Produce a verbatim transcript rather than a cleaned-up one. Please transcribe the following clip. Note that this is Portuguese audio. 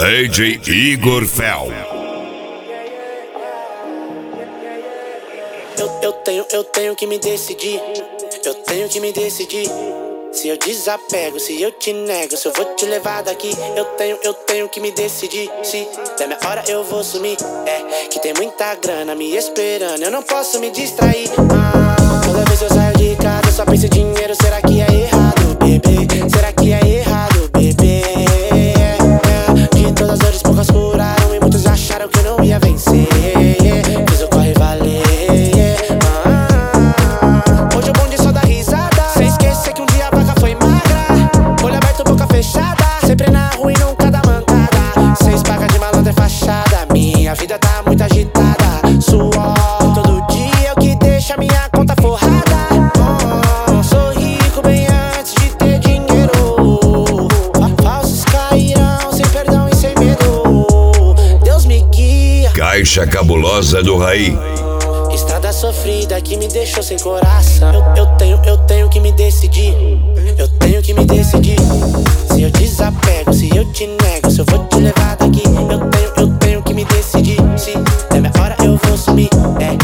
D J Igor Fel. Eu, eu tenho, eu tenho que me decidir. Eu tenho que me decidir. Se eu desapego, se eu te nego, se eu vou te levar daqui. Eu tenho, eu tenho que me decidir. Se der minha hora eu vou sumir. É, que tem muita grana me esperando, eu não posso me distrair. ah, Toda vez que eu saio de casa eu só penso em dinheiro. Será que é errado, bebê? Será que é errado, bebê? É, de todas as dores poucas curaram e muitos acharam que eu não ia vencer. Fiz o corre valer. ah, Hoje o bonde só dá risada, sem esquecer que um dia a vaca foi magra. Olho aberto, boca fechada, sempre na rua e nunca dá mancada. Seis pacas de malandro é fachada. Minha vida tá muito agitada. Suor todo dia é o que deixa minha conta forrada. oh, Sou rico bem antes de ter dinheiro. Falsos cairão sem perdão e sem medo. Deus me guia. Caixa Cabulosa do Raí. Estrada sofrida que me deixou sem coração. Eu, eu tenho, eu tenho que me decidir. Eu tenho que me decidir. Se eu desapego, se eu te nego, se eu vou te levar daqui. Eu tenho, eu tenho que me decidir. Se der minha hora eu vou sumir. É,